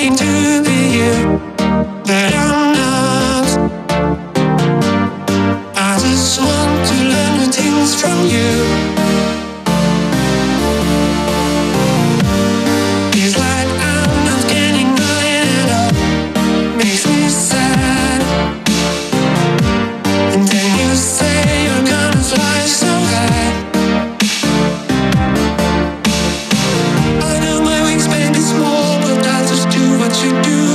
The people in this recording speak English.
pretending to be you, but I'm not. I just want to learn new things from you. Feels like I'm not getting nothing at all. Makes me sad. And then you say you're gonna fly so high. I know my wings may be small, but I'll just do what you do.